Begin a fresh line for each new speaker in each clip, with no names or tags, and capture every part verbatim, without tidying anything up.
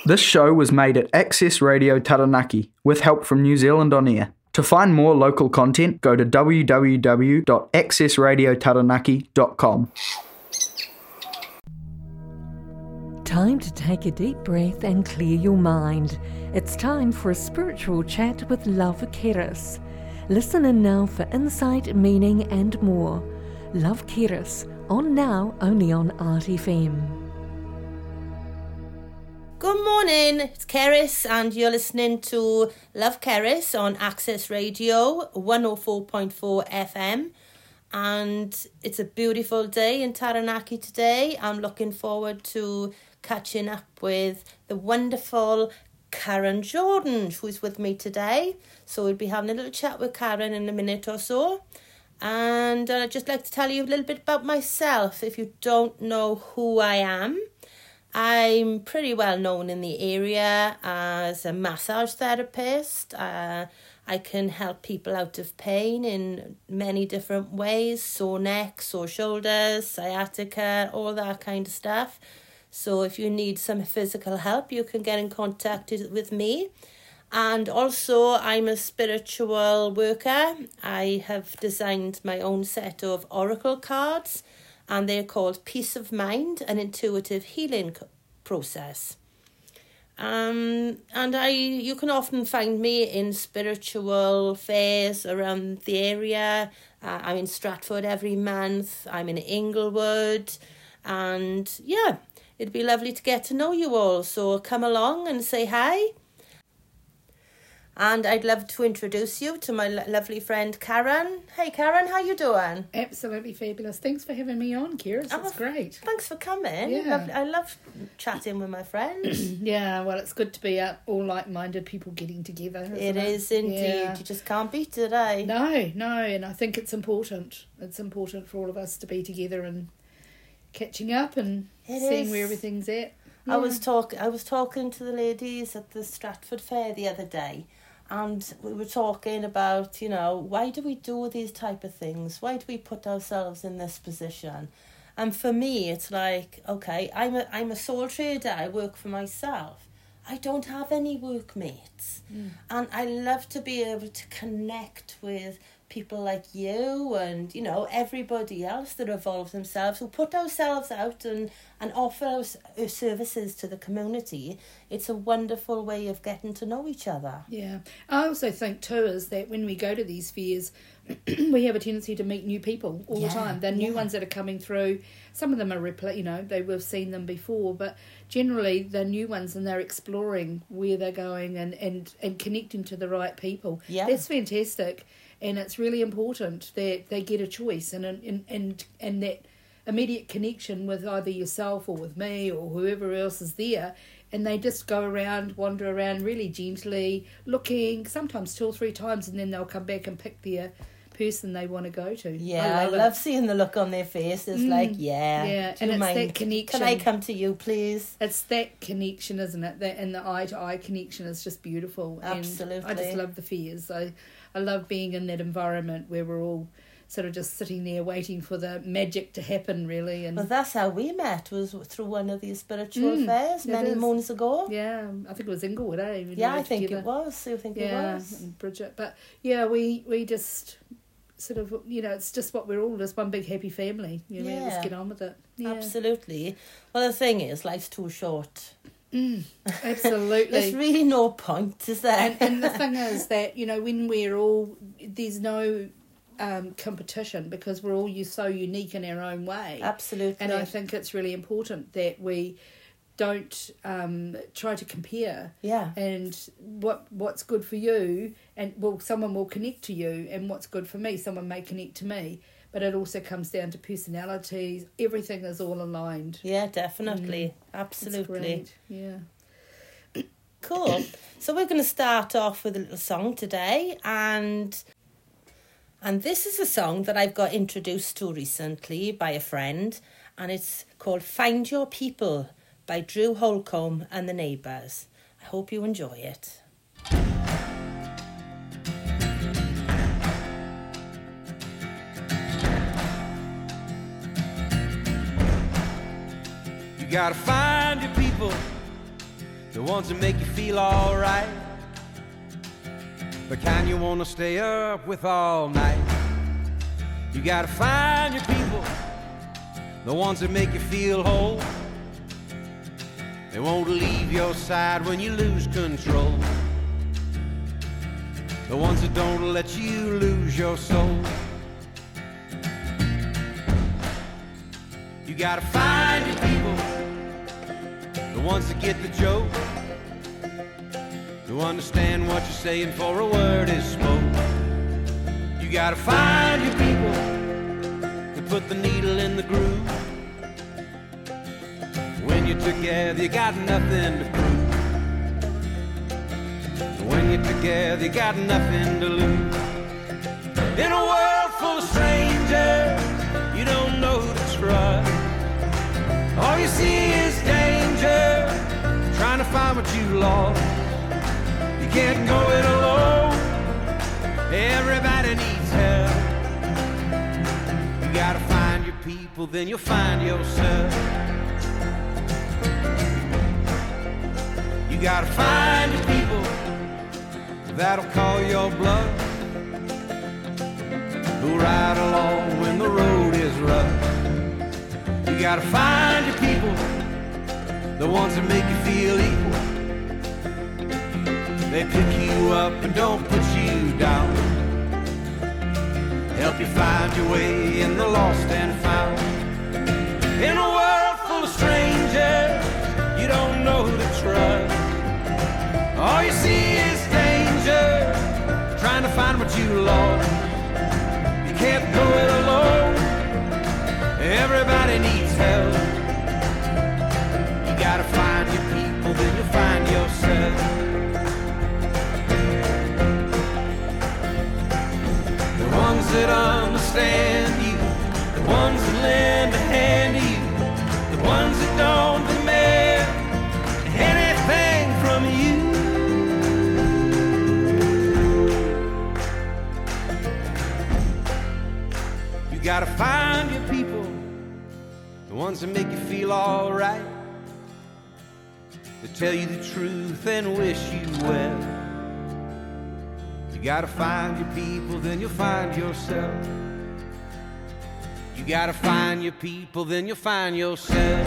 This show was made at Access Radio Taranaki with help from New Zealand On Air. To find more local content, go to w w w dot access radio taranaki dot com.
Time to take a deep breath and clear your mind. It's time for a spiritual chat with Love Keris. Listen in now for insight, meaning and more. Love Keris, on now only on Art F M.
Good morning, it's Keris and you're listening to Love Keris on Access Radio one oh four point four F M, and it's a beautiful day in Taranaki today. I'm looking forward to catching up with the wonderful Karen Jordan, who's with me today. So we'll be having a little chat with Karen in a minute or so. And I'd just like to tell you a little bit about myself if you don't know who I am. I'm pretty well known in the area as a massage therapist. Uh, I can help people out of pain in many different ways, sore neck, sore shoulders, sciatica, all that kind of stuff. So if you need some physical help, you can get in contact with me. And also, I'm a spiritual worker. I have designed my own set of oracle cards, and they're called Peace of Mind, an intuitive healing process. Um, and I, you can often find me in spiritual fairs around the area. Uh, I'm in Stratford every month. I'm in Inglewood. And yeah, it'd be lovely to get to know you all. So come along and say hi. And I'd love to introduce you to my lo- lovely friend Karen. Hey Karen, how you doing?
Absolutely fabulous. Thanks for having me on, Keris. It's
Oh,
great.
Thanks for coming.
Yeah.
Lovely. I love chatting with my friends.
Yeah, well, it's good to be uh, all like-minded people getting together. Isn't
It
it
is indeed.
Yeah.
You just can't beat it, eh?
No, no, and I think it's important. It's important for all of us to be together and catching up and
It
seeing
is.
where everything's at.
I was talk. I was talking to the ladies at the Stratford Fair the other day, and we were talking about, you know, why do we do these type of things? Why do we put ourselves in this position? And for me, it's like, okay, I'm a I'm a sole trader. I work for myself. I don't have any workmates, mm. and I love to be able to connect with people like you and, you know, everybody else that involves themselves, who put ourselves out and, and offer our, our services to the community. It's a wonderful way of getting to know each other.
Yeah. I also think too is that when we go to these fairs, we have a tendency to meet new people all
Yeah,
the time. They're new
yeah.
ones that are coming through. Some of them are repli- you know, they we've seen them before, but generally they're new ones and they're exploring where they're going and, and, and connecting to the right people.
Yeah.
That's fantastic. And it's really important that they get a choice and and and, and that immediate connection with either yourself or with me or whoever else is there, and they just go around, wander around really gently, looking, sometimes two or three times, and then they'll come back and pick their person they want to go to.
Yeah,
I
I
love,
love
it.
seeing the look on their face. It's
Mm,
like, yeah,
yeah,
do
and
you
it's
mind?
that connection.
Can I come to you, please?
It's that connection, isn't it? That and the eye to eye connection is just beautiful.
Absolutely.
And I just love the fairs. I I love being in that environment where we're all sort of just sitting there waiting for the magic to happen, really. And
Well, that's how we met, was through one of these spiritual
Mm,
fairs
it
many
is.
moons ago.
yeah, I think it was Inglewood, eh? We
Yeah,
were
I think
together.
it was. I think
Yeah,
it was.
and Bridget. But yeah, we we just sort of, you know, it's just what we're all, just one big happy family. You know, we
Yeah.
just get on with it. Yeah.
Absolutely. Well, the thing is, life's too short.
Mm, absolutely.
There's really no point, is there?
and, and the thing is that, you know, when we're all, there's no um, competition because we're all you so unique in our own way.
Absolutely.
And I think it's really important that we don't um, try to compare.
Yeah.
And what what's good for you, and well, someone will connect to you, and what's good for me, someone may connect to me. But it also comes down to personalities. Everything is all aligned.
Yeah, definitely.
It's
Absolutely.
great. Yeah.
Cool. So we're going to start off with a little song today, and and this is a song that I've got introduced to recently by a friend, and it's called Find Your People by Drew Holcomb and the Neighbours. I hope you enjoy it.
You gotta find your people, the ones that make you feel alright, the kind you wanna stay up with all night. You gotta find your people, the ones that make you feel whole. They won't leave your side when you lose control, the ones that don't let you lose your soul. You gotta find your people, the ones that get the joke, who understand what you're saying for a word is spoke. You gotta find your people to put the needle in the groove. When you're together, you got nothing to prove. When you're together, you got nothing to lose. In a world full of strangers, you don't know who to trust. All you see is danger, trying to find what you lost. You can't go it alone, everybody needs help. You gotta find your people, then you'll find yourself. You gotta find your people that'll call your bluff, who'll ride along when the road is rough. You gotta find your people, the ones that make you feel equal. They pick you up and don't put you down, help you find your way in the lost and found. In a world full of strangers, you don't know who to trust. All you see is danger, trying to find what you lost. You can't go it alone, everybody needs help. You gotta find your people, then you'll find yourself. The ones that understand you, the ones that lend a hand to you, the ones that don't demand anything from you. You gotta find your people, the ones that make you feel alright, that tell you the truth and wish you well. You gotta find your people, then you'll find yourself. You gotta find your people, then you'll find yourself.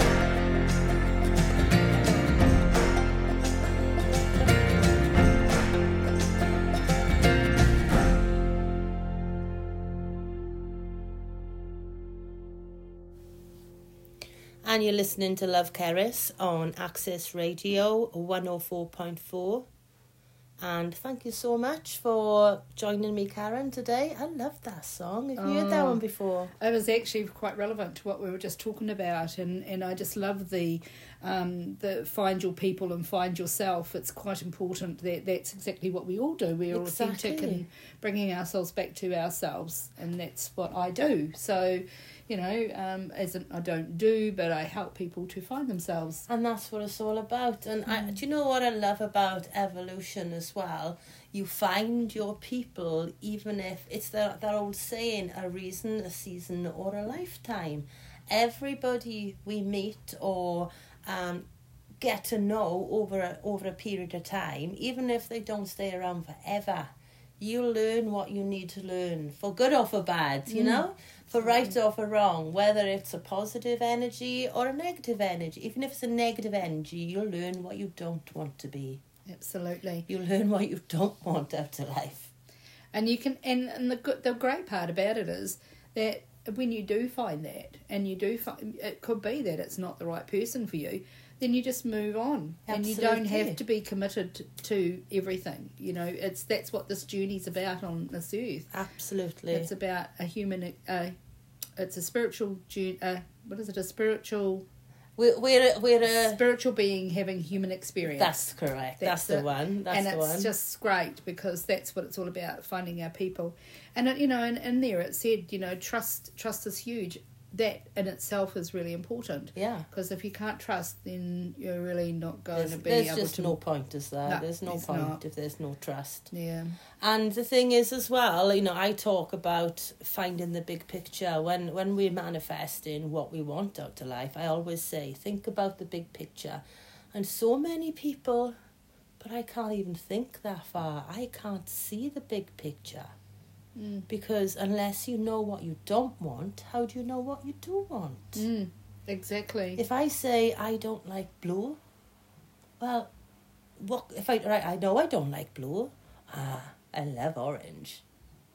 And you're listening to Love Keris on Access Radio one oh four point four. And thank you so much for joining me, Karen, today. I love that song. Have you oh, heard that one before?
It was actually quite relevant to what we were just talking about, and, and I just love the um, the find your people and find yourself. It's quite important that that's exactly what we all do. We're
exactly.
authentic and bringing ourselves back to ourselves, and that's what I do. So, you know, um, as in, I don't do, but I help people to find themselves.
And that's what it's all about. And mm. I, do you know what I love about evolution as well? You find your people, even if it's that, that old saying, a reason, a season, or a lifetime. Everybody we meet or um, get to know over a, over a period of time, even if they don't stay around forever, you learn what you need to learn, for good or for bad, you mm. know? For right or for wrong, whether it's a positive energy or a negative energy. Even if it's a negative energy, you'll learn what you don't want to be.
Absolutely.
You'll learn what you don't want out of life.
And you can, and, and the good, the great part about it is that when you do find that, and you do find, it could be that it's not the right person for you, then you just move on. Absolutely. And you don't have to be committed to, to everything. You know, it's that's what this journey's about on this earth.
Absolutely.
It's about a human, uh, it's a spiritual, uh, what is it, a spiritual...
We're, we're, a, we're a...
spiritual being having human experience.
That's correct. That's, that's the it. one. That's
and
the
it's
one.
just great because that's what it's all about, finding our people. And, it, you know, in, in there it said, you know, trust trust is huge. That in itself is really important.
Yeah.
Because if you can't trust, then you're really not going
there's,
to be
there's
able
just
to...
no point, is there?
No,
there's no
there's
point
not.
if there's no trust.
Yeah.
And the thing is as well, you know, I talk about finding the big picture. When, when we're manifesting what we want out of life, I always say, think about the big picture. And so many people, but I can't even think that far. I can't see the big picture.
Mm.
Because unless you know what you don't want, how do you know what you do want?
Mm. Exactly.
If I say I don't like blue, well, what if I right? I know I don't like blue. Ah, I love orange.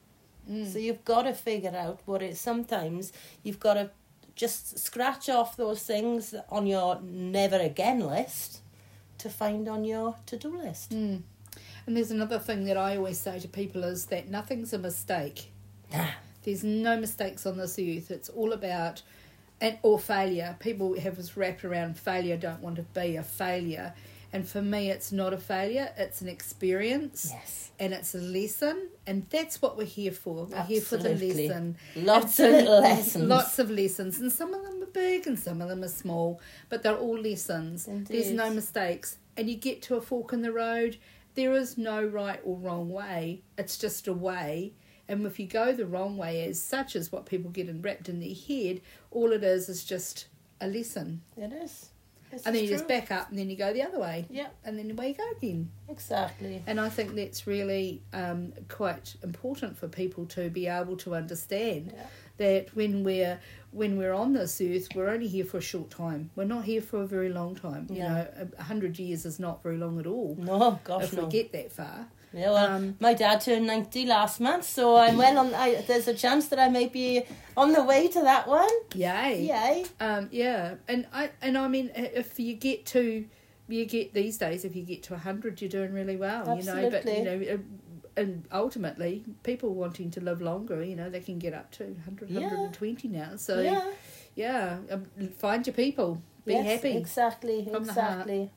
Mm.
So you've got to figure out what it. Sometimes you've got to just scratch off those things on your never again list to find on your to-do list.
Mm. And there's another thing that I always say to people is that nothing's a mistake.
Nah.
There's no mistakes on this earth. It's all about, and or failure. People have this wrapped around failure, don't want to be a failure. And for me, it's not a failure. It's an experience.
Yes.
And it's a lesson. And that's what we're here for. We're
Absolutely.
here for the lesson.
Lots
It's
of
a-
little lessons.
Lots of lessons. And some of them are big and some of them are small. But they're all lessons.
Indeed.
There's no mistakes. And you get to a fork in the road. There is no right or wrong way. It's just a way. And if you go the wrong way, as such as what people get wrapped in their head, all it is is just a lesson.
It is. This
And then
is
you just
true.
back up and then you go the other way.
Yeah.
And then away you go again.
Exactly.
And I think that's really um, quite important for people to be able to understand
Yeah.
that when we're when we're on this earth, we're only here for a short time. We're not here for a very long time. You
Yeah.
know, a, a hundred years is not very long at all.
No, gosh,
if
no.
we get that far.
Yeah, well,
Um,
my dad turned ninety last month, so I'm well on. I, there's a chance that I may be on the way to that one.
Yay.
Yay!
Um, yeah, and I and I mean, if you get to, you get these days, if you get to a hundred, you're doing really well. You know, but you know, uh, and ultimately, people wanting to live longer, you know, they can get up to one hundred,
Yeah.
one hundred twenty now. So
Yeah.
yeah, um, find your people, be
Yes,
happy.
Exactly.
From the heart.
Exactly.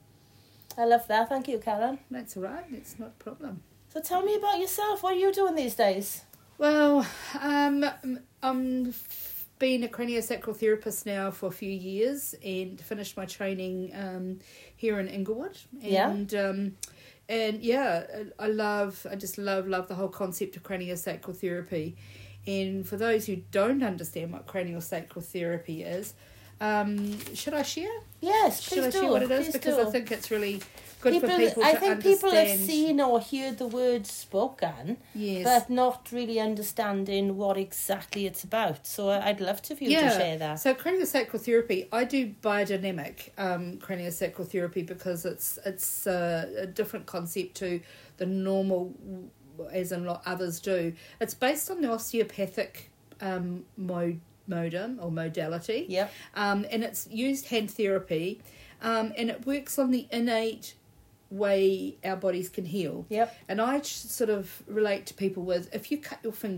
I love that. Thank you, Karen.
That's all right. It's not a problem.
So tell me about yourself. What are you doing these days?
Well, um, I'm f- been a craniosacral therapist now for a few years and finished my training um, here in Inglewood.
Yeah.
And um, and yeah, I love, I just love, love the whole concept of craniosacral therapy. And for those who don't understand what craniosacral therapy is, um, should I share?
Yes,
Should
please
I
do.
share what it is?
Please
Because
do.
I think it's really good
people,
for people to
I think
understand.
people have seen or heard the word spoken,
Yes.
but not really understanding what exactly it's about. So I'd love to for you to share that.
So craniosacral therapy, I do biodynamic um, craniosacral therapy because it's it's uh, a different concept to the normal, as in lot others do. It's based on the osteopathic um, mode, modem or modality.
Yep.
Um, and it's used hand therapy, um, and it works on the innate way our bodies can heal.
Yep.
And I ch- sort of relate to people with, if you cut your finger